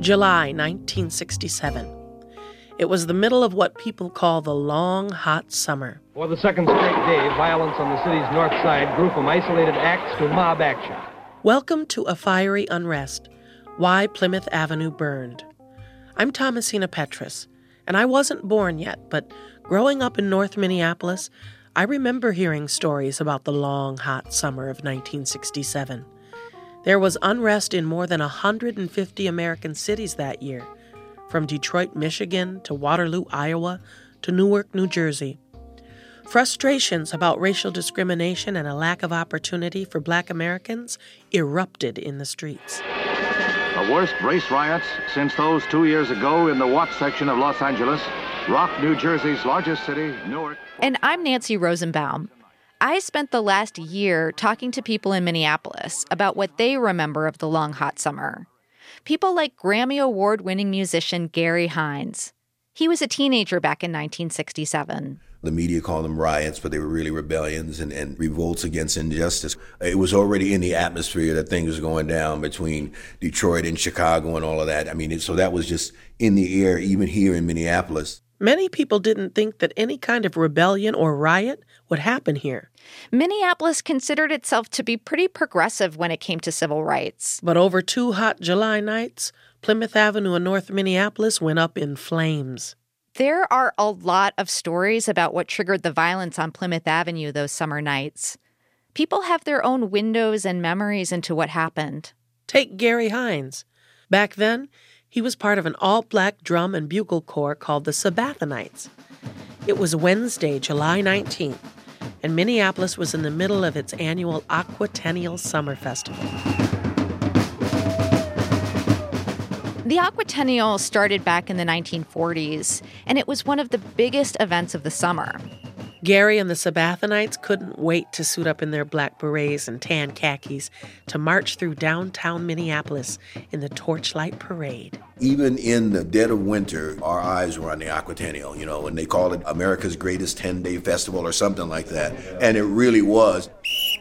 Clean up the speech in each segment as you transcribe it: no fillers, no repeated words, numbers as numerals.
July 1967. It was the middle of what people call the long, hot summer. For the second straight day, violence on the city's north side grew from isolated acts to mob action. Welcome to A Fiery Unrest, Why Plymouth Avenue Burned. I'm Thomasina Petrus, and I wasn't born yet, but growing up in North Minneapolis, I remember hearing stories about the long, hot summer of 1967. There was unrest in more than 150 American cities that year, from Detroit, Michigan, to Waterloo, Iowa, to Newark, New Jersey. Frustrations about racial discrimination and a lack of opportunity for Black Americans erupted in the streets. The worst race riots since those 2 years ago in the Watts section of Los Angeles rocked New Jersey's largest city, Newark. And I'm Nancy Rosenbaum. I spent the last year talking to people in Minneapolis about what they remember of the long, hot summer. People like Grammy Award-winning musician Gary Hines. He was a teenager back in 1967. The media called them riots, but they were really rebellions and revolts against injustice. It was already in the atmosphere that things were going down between Detroit and Chicago and all of that. So that was just in the air, even here in Minneapolis. Many people didn't think that any kind of rebellion or riot would happen here. Minneapolis considered itself to be pretty progressive when it came to civil rights. But over 2 hot July nights, Plymouth Avenue in North Minneapolis went up in flames. There are a lot of stories about what triggered the violence on Plymouth Avenue those summer nights. People have their own windows and memories into what happened. Take Gary Hines. Back then, he was part of an all-black drum and bugle corps called the Sabathanites. It was Wednesday, July 19th, and Minneapolis was in the middle of its annual Aquatennial Summer Festival. The Aquatennial started back in the 1940s, and it was one of the biggest events of the summer. Gary and the Sabathanites couldn't wait to suit up in their black berets and tan khakis to march through downtown Minneapolis in the Torchlight Parade. Even in the dead of winter, our eyes were on the Aquatennial, and they called it America's greatest 10-day festival or something like that. And it really was.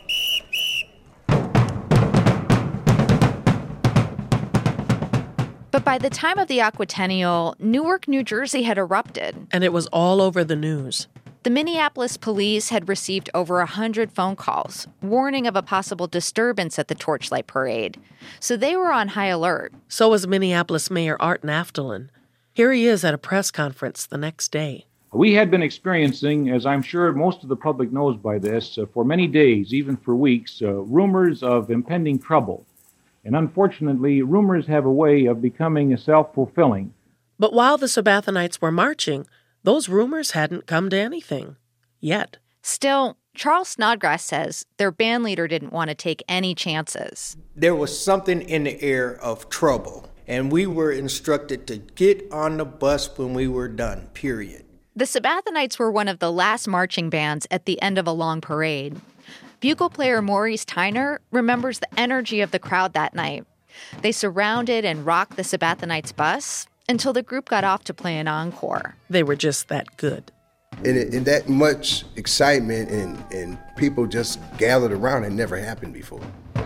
But by the time of the Aquatennial, Newark, New Jersey had erupted. And it was all over the news. The Minneapolis police had received over 100 phone calls, warning of a possible disturbance at the Torchlight Parade. So they were on high alert. So was Minneapolis Mayor Art Naftalin. Here he is at a press conference the next day. We had been experiencing, as I'm sure most of the public knows by this, for many days, even for weeks, rumors of impending trouble. And unfortunately, rumors have a way of becoming self-fulfilling. But while the Sabathanites were marching, those rumors hadn't come to anything. Yet. Still, Charles Snodgrass says their bandleader didn't want to take any chances. There was something in the air of trouble, and we were instructed to get on the bus when we were done, period. The Sabathanites were one of the last marching bands at the end of a long parade. Bugle player Maurice Tyner remembers the energy of the crowd that night. They surrounded and rocked the Sabathanites' bus until the group got off to play an encore. They were just that good. And that much excitement and people just gathered around, it never happened before.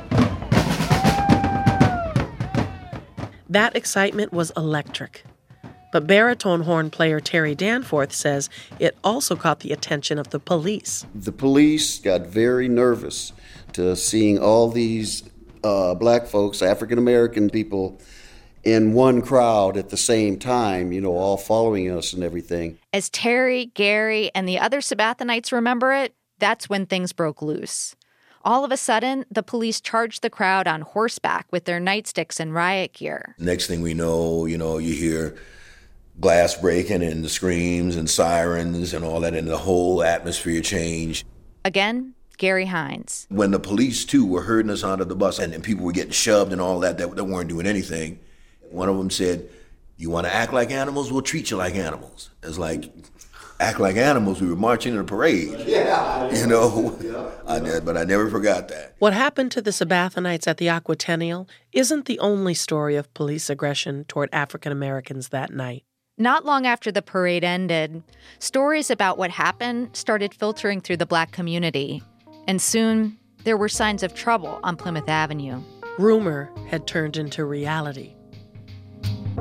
That excitement was electric. But baritone horn player Terry Danforth says it also caught the attention of the police. The police got very nervous to seeing all these black folks, African-American people, in one crowd at the same time, all following us and everything. As Terry, Gary, and the other Sabathanites remember it, that's when things broke loose. All of a sudden, the police charged the crowd on horseback with their nightsticks and riot gear. Next thing we know, you hear glass breaking and the screams and sirens and all that, and the whole atmosphere changed. Again, Gary Hines. When the police, too, were herding us onto the bus and people were getting shoved and all that weren't doing anything, one of them said, "You want to act like animals? We'll treat you like animals." It's like, act like animals? We were marching in a parade. Yeah. But I never forgot that. What happened to the Sabathanites at the Aquatennial isn't the only story of police aggression toward African Americans that night. Not long after the parade ended, stories about what happened started filtering through the black community. And soon, there were signs of trouble on Plymouth Avenue. Rumor had turned into reality.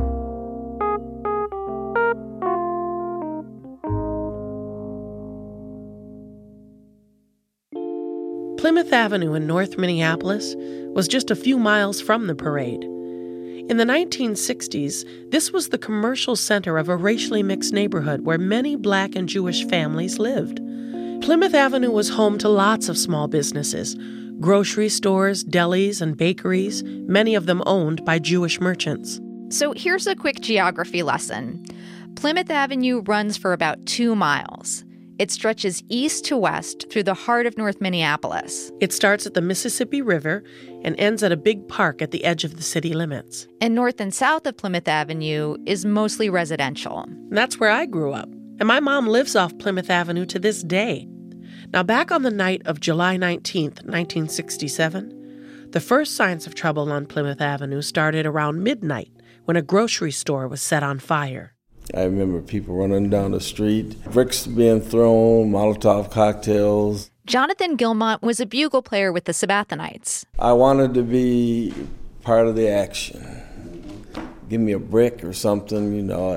Plymouth Avenue in North Minneapolis was just a few miles from the parade. In the 1960s, this was the commercial center of a racially mixed neighborhood where many Black and Jewish families lived. Plymouth Avenue was home to lots of small businesses, grocery stores, delis, and bakeries, many of them owned by Jewish merchants. So here's a quick geography lesson. Plymouth Avenue runs for about 2 miles. It stretches east to west through the heart of North Minneapolis. It starts at the Mississippi River and ends at a big park at the edge of the city limits. And north and south of Plymouth Avenue is mostly residential. And that's where I grew up. And my mom lives off Plymouth Avenue to this day. Now, back on the night of July 19th, 1967, the first signs of trouble on Plymouth Avenue started around midnight when a grocery store was set on fire. I remember people running down the street, bricks being thrown, Molotov cocktails. Jonathan Gilmont was a bugle player with the Sabathanites. I wanted to be part of the action. Give me a brick or something, you know.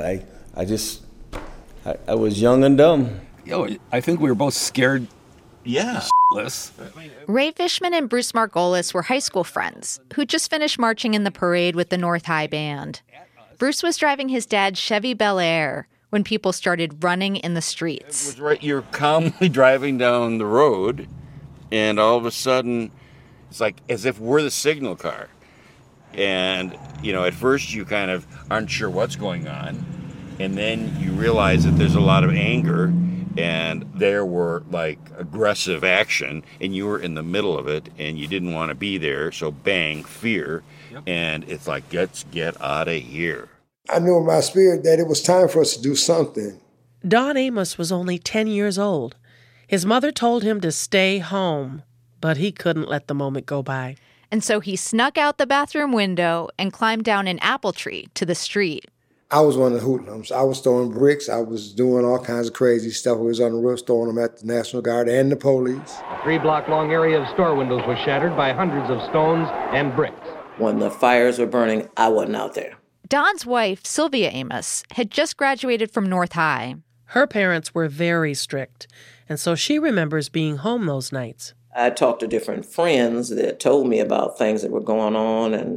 I was young and dumb. I think we were both scared. Yeah. Ray Fishman and Bruce Margolis were high school friends who just finished marching in the parade with the North High Band. Bruce was driving his dad's Chevy Bel Air when people started running in the streets. It was right, you're calmly driving down the road, and all of a sudden, it's like as if we're the signal car. And, at first you kind of aren't sure what's going on, and then you realize that there's a lot of anger, and there were, aggressive action, and you were in the middle of it, and you didn't want to be there, so bang, fear, and it's like, let's get out of here. I knew in my spirit that it was time for us to do something. Don Amos was only 10 years old. His mother told him to stay home, but he couldn't let the moment go by. And so he snuck out the bathroom window and climbed down an apple tree to the street. I was one of the hoodlums. I was throwing bricks. I was doing all kinds of crazy stuff. We was on the roof throwing them at the National Guard and the police. A 3-block-long area of store windows was shattered by hundreds of stones and bricks. When the fires were burning, I wasn't out there. Don's wife, Sylvia Amos, had just graduated from North High. Her parents were very strict, and so she remembers being home those nights. I talked to different friends that told me about things that were going on and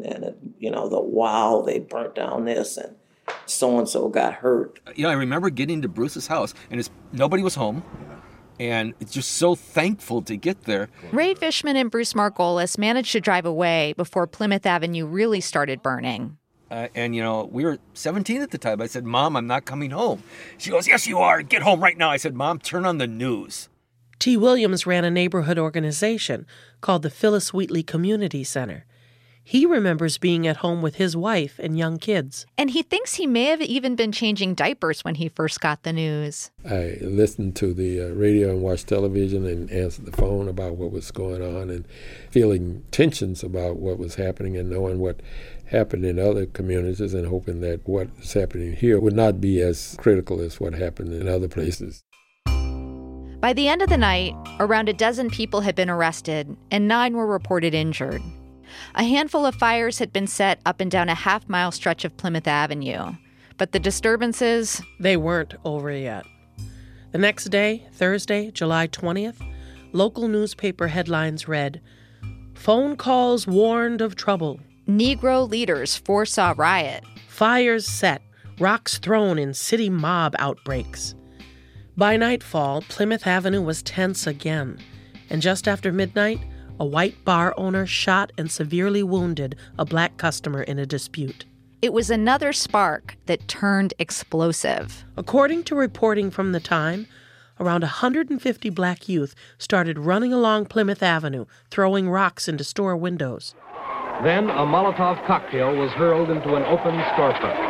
they burnt down this and so-and-so got hurt. I remember getting to Bruce's house, and nobody was home, and it's just so thankful to get there. Ray Fishman and Bruce Margolis managed to drive away before Plymouth Avenue really started burning. We were 17 at the time. I said, Mom, I'm not coming home. She goes, yes, you are. Get home right now. I said, Mom, turn on the news. T. Williams ran a neighborhood organization called the Phyllis Wheatley Community Center. He remembers being at home with his wife and young kids. And he thinks he may have even been changing diapers when he first got the news. I listened to the radio and watched television and answered the phone about what was going on and feeling tensions about what was happening and knowing what happened in other communities and hoping that what is happening here would not be as critical as what happened in other places. By the end of the night, around a dozen people had been arrested and 9 were reported injured. A handful of fires had been set up and down a half-mile stretch of Plymouth Avenue. But the disturbances... they weren't over yet. The next day, Thursday, July 20th, local newspaper headlines read, "Phone calls warned of trouble. Negro leaders foresaw riot. Fires set, rocks thrown in city mob outbreaks." By nightfall, Plymouth Avenue was tense again. And just after midnight, a white bar owner shot and severely wounded a black customer in a dispute. It was another spark that turned explosive. According to reporting from the time, around 150 black youth started running along Plymouth Avenue, throwing rocks into store windows. Then a Molotov cocktail was hurled into an open storefront.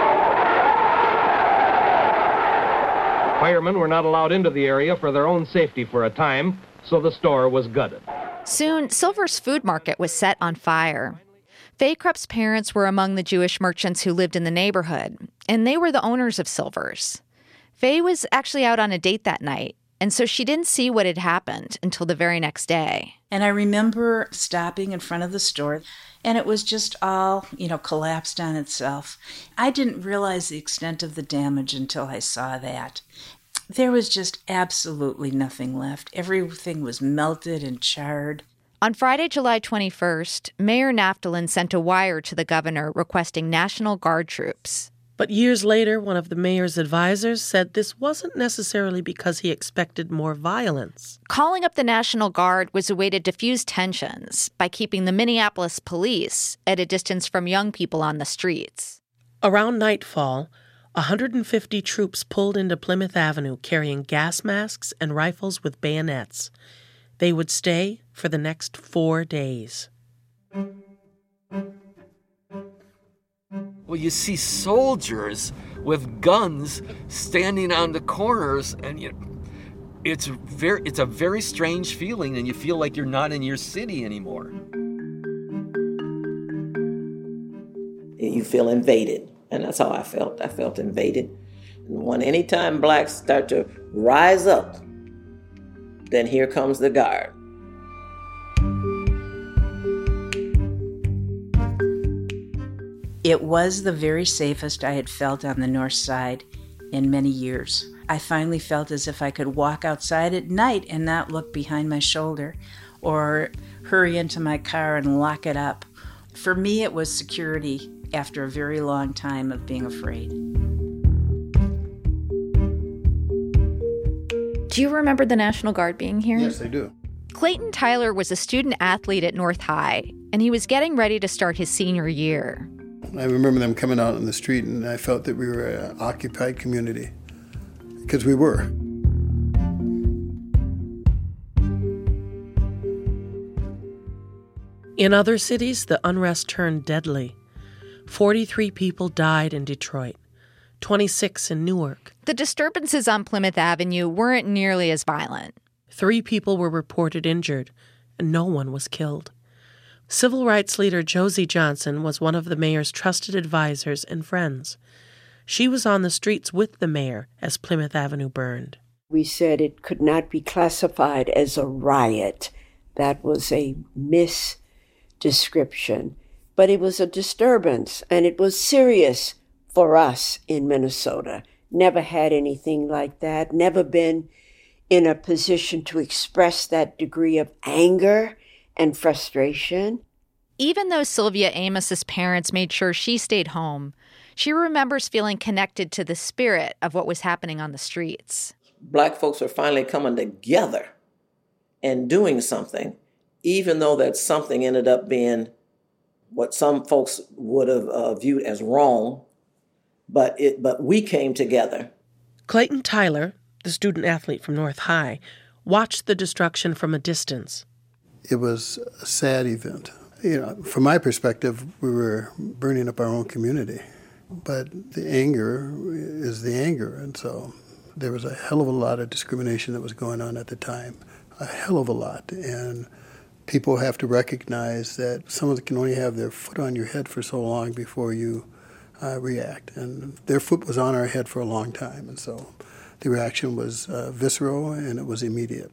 Firemen were not allowed into the area for their own safety for a time, so the store was gutted. Soon, Silver's food market was set on fire. Faye Krupp's parents were among the Jewish merchants who lived in the neighborhood, and they were the owners of Silver's. Faye was actually out on a date that night, and so she didn't see what had happened until the very next day. And I remember stopping in front of the store, and it was just all, collapsed on itself. I didn't realize the extent of the damage until I saw that. There was just absolutely nothing left. Everything was melted and charred. On Friday, July 21st, Mayor Naftalin sent a wire to the governor requesting National Guard troops. But years later, one of the mayor's advisors said this wasn't necessarily because he expected more violence. Calling up the National Guard was a way to diffuse tensions by keeping the Minneapolis police at a distance from young people on the streets. Around nightfall, 150 troops pulled into Plymouth Avenue carrying gas masks and rifles with bayonets. They would stay for the next 4 days. Well, you see soldiers with guns standing on the corners, and it's a very strange feeling, and you feel like you're not in your city anymore. You feel invaded, and that's how I felt. I felt invaded. And anytime blacks start to rise up, then here comes the guard. It was the very safest I had felt on the north side in many years. I finally felt as if I could walk outside at night and not look behind my shoulder or hurry into my car and lock it up. For me, it was security after a very long time of being afraid. Do you remember the National Guard being here? Yes, I do. Clayton Tyler was a student athlete at North High, and he was getting ready to start his senior year. I remember them coming out on the street, and I felt that we were an occupied community, because we were. In other cities, the unrest turned deadly. 43 people died in Detroit, 26 in Newark. The disturbances on Plymouth Avenue weren't nearly as violent. 3 people were reported injured, and no one was killed. Civil rights leader Josie Johnson was one of the mayor's trusted advisors and friends. She was on the streets with the mayor as Plymouth Avenue burned. We said it could not be classified as a riot. That was a misdescription. But it was a disturbance, and it was serious for us in Minnesota. Never had anything like that, never been in a position to express that degree of anger and frustration. Even though Sylvia Amos's parents made sure she stayed home, she remembers feeling connected to the spirit of what was happening on the streets. Black folks are finally coming together and doing something, even though that something ended up being what some folks would have viewed as wrong, but we came together. Clayton Tyler, the student athlete from North High, watched the destruction from a distance. It was a sad event. From my perspective, we were burning up our own community. But the anger is the anger, and so there was a hell of a lot of discrimination that was going on at the time, a hell of a lot. And people have to recognize that someone can only have their foot on your head for so long before you react. And their foot was on our head for a long time, and so the reaction was visceral and it was immediate.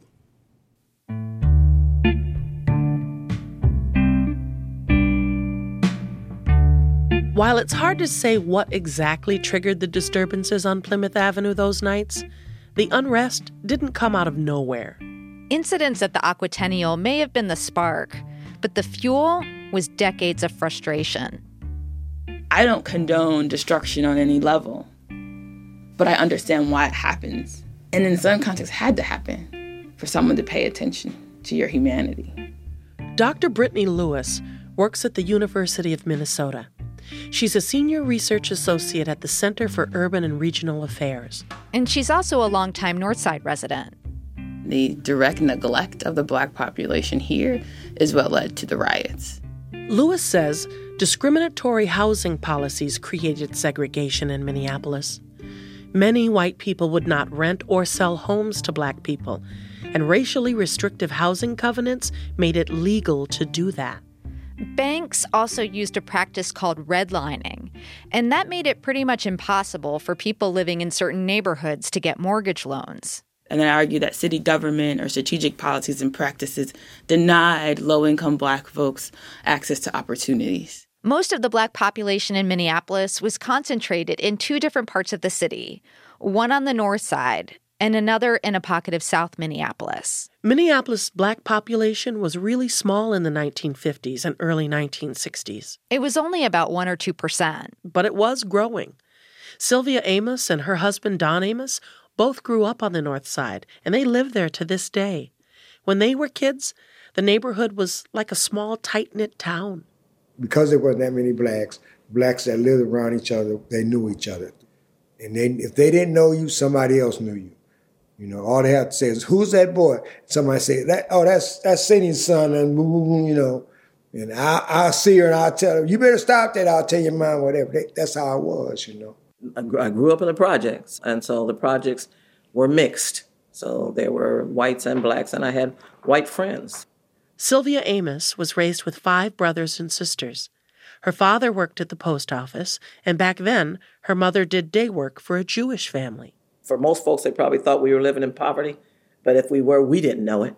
While it's hard to say what exactly triggered the disturbances on Plymouth Avenue those nights, the unrest didn't come out of nowhere. Incidents at the Aquatennial may have been the spark, but the fuel was decades of frustration. I don't condone destruction on any level, but I understand why it happens. And in some contexts, it had to happen for someone to pay attention to your humanity. Dr. Brittany Lewis works at the University of Minnesota. She's a senior research associate at the Center for Urban and Regional Affairs. And she's also a longtime Northside resident. The direct neglect of the Black population here is what led to the riots. Lewis says discriminatory housing policies created segregation in Minneapolis. Many white people would not rent or sell homes to Black people, and racially restrictive housing covenants made it legal to do that. Banks also used a practice called redlining, and that made it pretty much impossible for people living in certain neighborhoods to get mortgage loans. And I argue that city government or strategic policies and practices denied low-income Black folks access to opportunities. Most of the Black population in Minneapolis was concentrated in 2 different parts of the city, one on the north side and another in a pocket of South Minneapolis. Minneapolis' black population was really small in the 1950s and early 1960s. It was only about 1 or 2%. But it was growing. Sylvia Amos and her husband Don Amos both grew up on the North Side, and they live there to this day. When they were kids, the neighborhood was like a small, tight-knit town. Because there wasn't that many blacks that lived around each other, they knew each other. And if they didn't know you, somebody else knew you. You know, all they have to say is, "Who's that boy?" Somebody say, that's Cindy's son," and you know. And I'll see her and I'll tell her, "You better stop that. I'll tell your mom," whatever. That's how it was, you know. I grew up in the projects, and so the projects were mixed. So there were whites and blacks, and I had white friends. Sylvia Amos was raised with 5 brothers and sisters. Her father worked at the post office, and back then, her mother did day work for a Jewish family. For most folks, they probably thought we were living in poverty, but if we were, we didn't know it.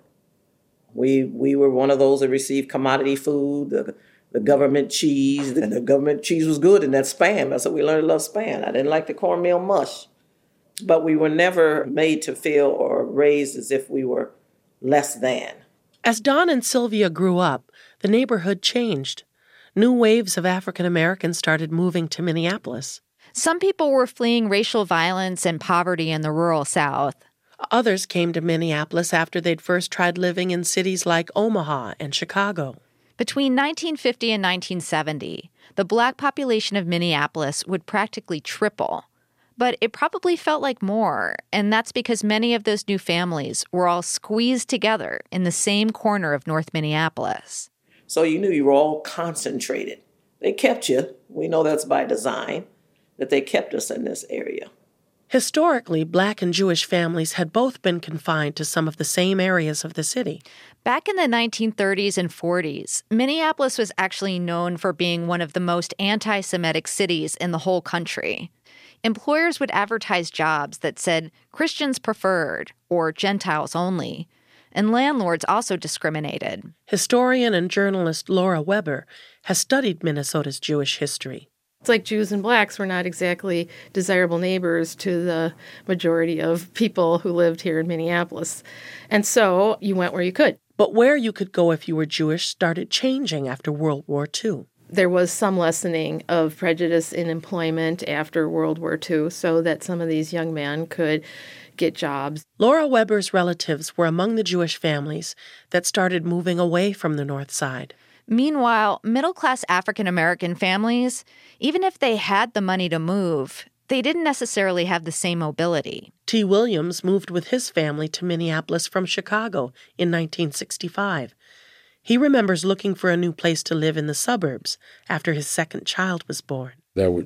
We were one of those that received commodity food, the government cheese, and the government cheese was good, and that Spam. That's what we learned to love, Spam. I didn't like the cornmeal mush. But we were never made to feel or raised as if we were less than. As Don and Sylvia grew up, the neighborhood changed. New waves of African Americans started moving to Minneapolis. Some people were fleeing racial violence and poverty in the rural South. Others came to Minneapolis after they'd first tried living in cities like Omaha and Chicago. Between 1950 and 1970, the black population of Minneapolis would practically triple. But it probably felt like more, and that's because many of those new families were all squeezed together in the same corner of North Minneapolis. So you knew you were all concentrated. They kept you. We know that's by design, that they kept us in this area. Historically, black and Jewish families had both been confined to some of the same areas of the city. Back in the 1930s and 40s, Minneapolis was actually known for being one of the most anti-Semitic cities in the whole country. Employers would advertise jobs that said Christians preferred or Gentiles only, and landlords also discriminated. Historian and journalist Laura Weber has studied Minnesota's Jewish history. It's like Jews and blacks were not exactly desirable neighbors to the majority of people who lived here in Minneapolis. And so you went where you could. But where you could go if you were Jewish started changing after World War II. There was some lessening of prejudice in employment after World War II so that some of these young men could get jobs. Laura Weber's relatives were among the Jewish families that started moving away from the North Side. Meanwhile, middle-class African-American families, even if they had the money to move, they didn't necessarily have the same mobility. T. Williams moved with his family to Minneapolis from Chicago in 1965. He remembers looking for a new place to live in the suburbs after his second child was born. There would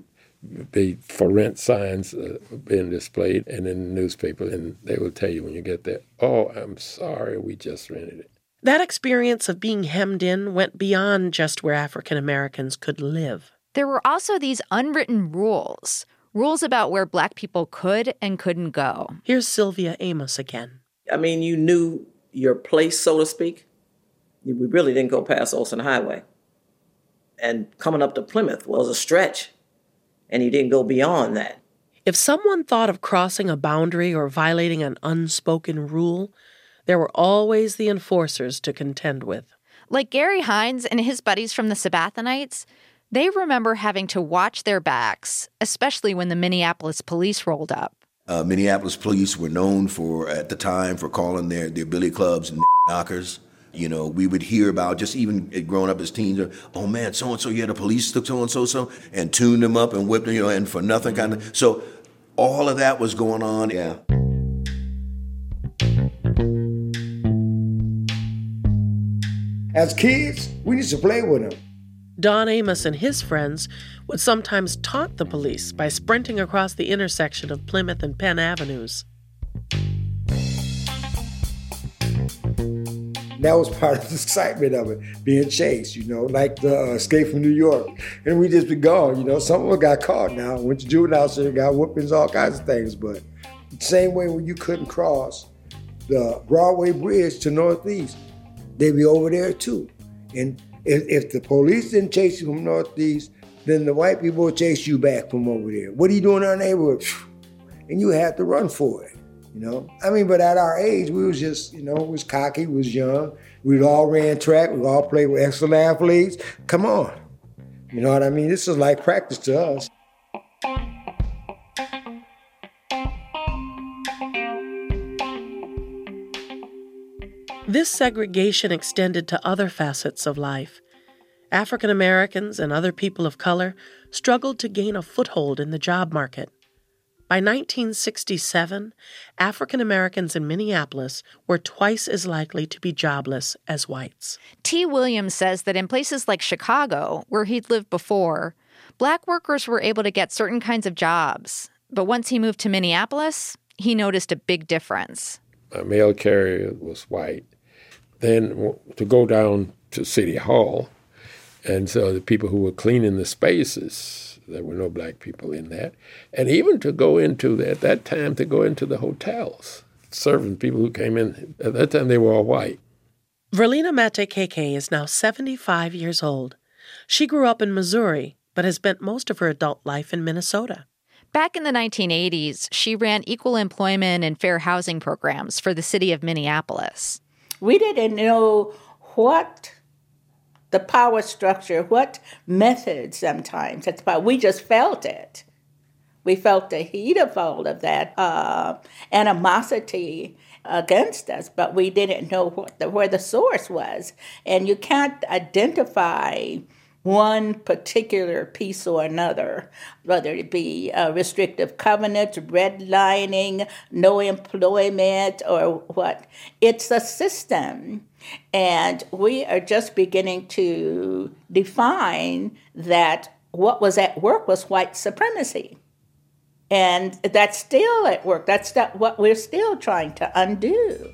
be for rent signs being displayed and in the newspaper, and they will tell you when you get there, "Oh, I'm sorry, we just rented it." That experience of being hemmed in went beyond just where African Americans could live. There were also these unwritten rules about where black people could and couldn't go. Here's Sylvia Amos again. I mean, you knew your place, so to speak. We really didn't go past Olsen Highway. And coming up to Plymouth was a stretch, and you didn't go beyond that. If someone thought of crossing a boundary or violating an unspoken rule, there were always the enforcers to contend with. Like Gary Hines and his buddies from the Sabathonites, they remember having to watch their backs, especially when the Minneapolis police rolled up. Minneapolis police were known for, at the time, for calling their billy clubs and knockers. You know, we would hear about, just even growing up as teens, "Oh man, so-and-so, yeah, the police took so-and-so, and tuned them up and whipped them, you know, and for nothing kind of." So all of that was going on, yeah. As kids, we used to play with them. Don Amos and his friends would sometimes taunt the police by sprinting across the intersection of Plymouth and Penn Avenues. That was part of the excitement of it, being chased, you know, like the Escape from New York. And we just be gone, you know. Some of us got caught now, went to juvenile center, got whoopings, all kinds of things. But the same way when you couldn't cross the Broadway Bridge to Northeast, they'd be over there too. And if the police didn't chase you from Northeast, then the white people would chase you back from over there. "What are you doing in our neighborhood?" And you had to run for it. you know. I mean, but at our age, we was just, you know, was cocky, was young. We all ran track. We all played with excellent athletes. Come on. You know what I mean? This is like practice to us. This segregation extended to other facets of life. African Americans and other people of color struggled to gain a foothold in the job market. By 1967, African Americans in Minneapolis were twice as likely to be jobless as whites. T. Williams says that in places like Chicago, where he'd lived before, black workers were able to get certain kinds of jobs. But once he moved to Minneapolis, he noticed a big difference. My mail carrier was white. Then to go down to City Hall, and so the people who were cleaning the spaces, there were no black people in that. And even to go into, at that time, to go into the hotels, serving people who came in, at that time they were all white. Verlina Mate Keke is now 75 years old. She grew up in Missouri, but has spent most of her adult life in Minnesota. Back in the 1980s, she ran equal employment and fair housing programs for the city of Minneapolis. We didn't know what the power structure, what methods sometimes. We just felt it. We felt the heat of all of that animosity against us, but we didn't know where the source was. And you can't identify one particular piece or another, whether it be restrictive covenants, redlining, no employment, or what. It's a system. And we are just beginning to define that what was at work was white supremacy. And that's still at work. That's what we're still trying to undo.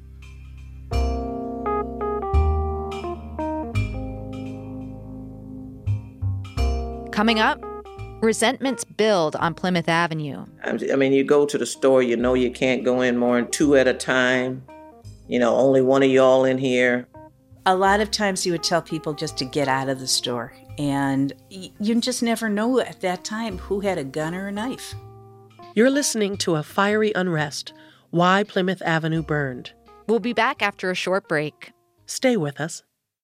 Coming up, resentments build on Plymouth Avenue. I mean, you go to the store, you know you can't go in more than 2 at a time. You know, only one of y'all in here. A lot of times you would tell people just to get out of the store. And you just never know at that time who had a gun or a knife. You're listening to A Fiery Unrest, Why Plymouth Avenue Burned. We'll be back after a short break. Stay with us.